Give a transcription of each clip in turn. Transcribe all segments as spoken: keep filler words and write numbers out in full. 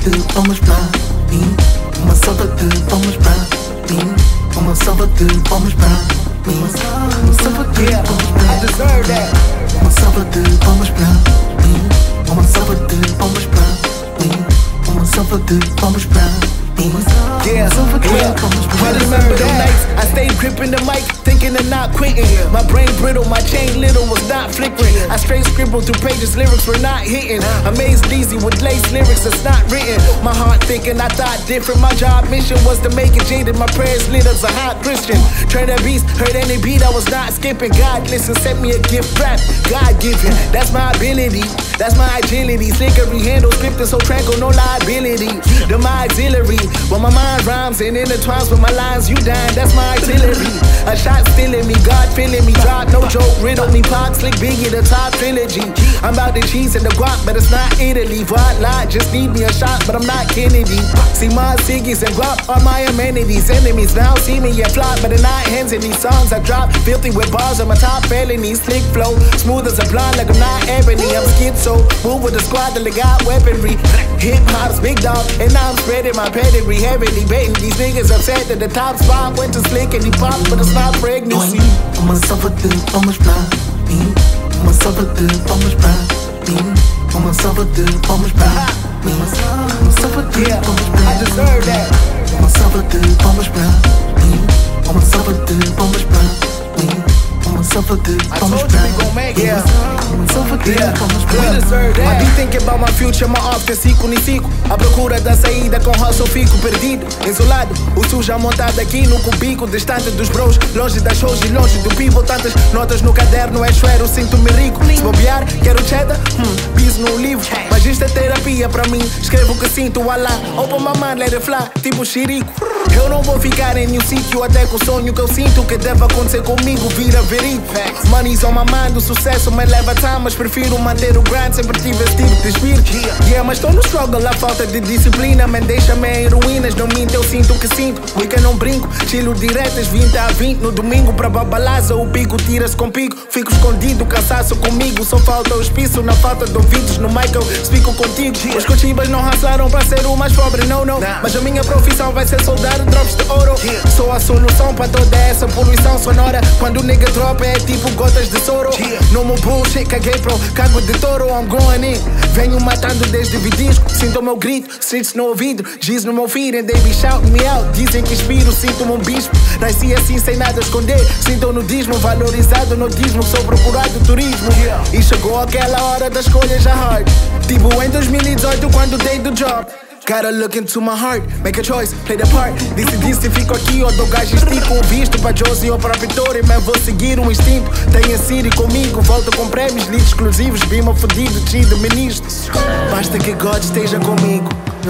de palmas pra mim. Uma salva de palmas pra mim. Uma salva de palmas pra mim. Uma salva de palmas pra mim. I deserve that. Uma salva de palmas pra mim. Uma salva de palmas pra mim. Uma salva de palmas pra mim. Yeah, yeah. I remember the nights I stayed gripping the mic, thinking of not quitting. My brain brittle, my chain little was not flickering. I straight scribbled through pages, lyrics were not hitting. Amazed easy with lace lyrics that's not written. My heart thinking I thought different. My job mission was to make it jaded. My prayers lit as a hot Christian. Turn that beast, heard any beat I was not skipping. God listen, sent me a gift rap, God given. That's my ability, that's my agility. Slickery handle, scripted so tranquil, no liability. The my auxiliary. When my mind rhymes and intertwines with my lines, you dying, that's my artillery. A shot stealing me, God feeling me, drop, no joke, riddle me, pop, slick Biggie, the top trilogy. I'm about the cheese and the guap, but it's not Italy. Voila, just need me a shot, but I'm not Kennedy. See my Siggies and guap are my amenities. Enemies now see me and flop, but they're not hands in these songs I drop. Filthy with bars on my top felonies, slick flow, smooth as a blonde like I'm not ebony. I'm schizo, move with the squad that they got weaponry. Hip hop's big dog, and now I'm spreading my pedigree. Heavily betting these niggas upset that the top spot went to slick and he popped, but it's not pregnancy. Uma salva de palmas pra mim. Uma salva de palmas pra mim. Uma salva de palmas pra mim. Uma salva de palmas pra mim. I deserve that. Uma salva de palmas pra mim. Uma salva de palmas pra mim. Uma salva de palmas pra mim. Yeah. Uma salva de palmas pra We mim. deserve that. I be thinking about my future, my often cico ni cico. À procura da saída com hustle fico perdido, isolado. O sujo montado aqui no cubico, distante dos bros, longe das shows e longe do people. Tantas notas no caderno, é chuero, sinto-me rico. Se bobear, quero cheddar, hum, piso no livro. Mas isto é terapia pra mim, escrevo o que sinto, alá. Open my mind, let it fly, tipo xerico. Eu não vou ficar em nenhum sítio até que o sonho que eu sinto que deve acontecer comigo vira verídico. Money's on my mind, o sucesso me leva time, mas prefiro manter o grind, sempre tive esse tipo de espírito. Yeah, mas estou no struggle, a falta de disciplina man, deixa-me em ruínas, não minto, eu sinto o que sinto. Weekend não brinco, chilo diretas, vinte a vinte no domingo pra babalaza, o pico tira-se com pico. Fico escondido, cansaço comigo, só falta o espiço na falta de ouvidos, no mic eu explico contigo. Os cochibas não raçaram pra ser o mais pobre, não, não, mas a minha profissão vai ser soldar drops de ouro. Sou a solução pra toda essa poluição sonora. Quando o nigga drop é tipo gotas de soro. No meu bullshit, caguei pro cago de touro. I'm going in, venho matando desde vidisco. Sinto o meu grito, streets no ouvido, giz no meu feed and they be shouting me out. Dizem que inspiro, sinto-me um bispo. Nasci assim sem nada a esconder. Sinto o nudismo, valorizado no dismo. Sou procurado turismo. E chegou aquela hora da escolha já hard. Tipo em dois mil e dezoito quando dei do job. Gotta look into my heart, make a choice, play the part. Decidi se fico aqui ou dou gajo estico. Um visto pra Josie ou pra Vitória, mas vou seguir um instinto. Tenho a Siri comigo, volto com prémios, leads exclusivos. Bima fodido, chido, ministro. Basta que God esteja comigo.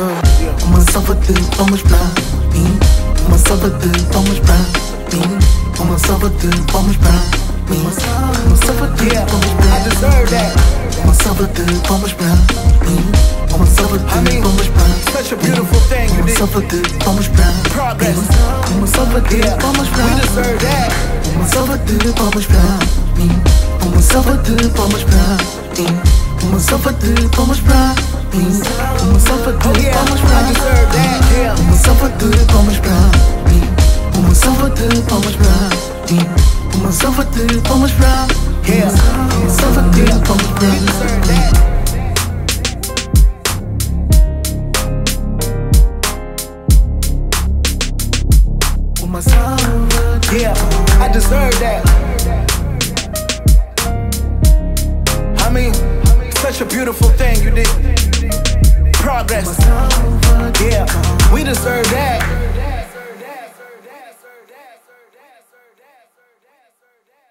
Uma salva de palmas pra mim. Uma salva de palmas pra mim. Uma salva de palmas pra mim. Uma salva de palmas pra mim. I deserve that. Uma salva de palmas pra mim. Uma salva de palmas pra mim. Such a beautiful thing you Uma did. salva de palmas pra mim. Progress. Uma salva de palmas pra We mim. deserve that. Uma salva de palmas pra mim. Uma salva de palmas pra mim. Uma salva de palmas pra mim. Uma salva de Oh yeah, palmas pra I mim. deserve that. Yeah. Uma salva de palmas pra mim. Uma salva de palmas pra mim. Uma salva de palmas pra mim. Yeah. Uma salva de palmas pra We mim. deserve that. Uma salva de Yeah, I deserve that. I mean, such a beautiful thing you did. Progress. salva de Yeah, we deserve that.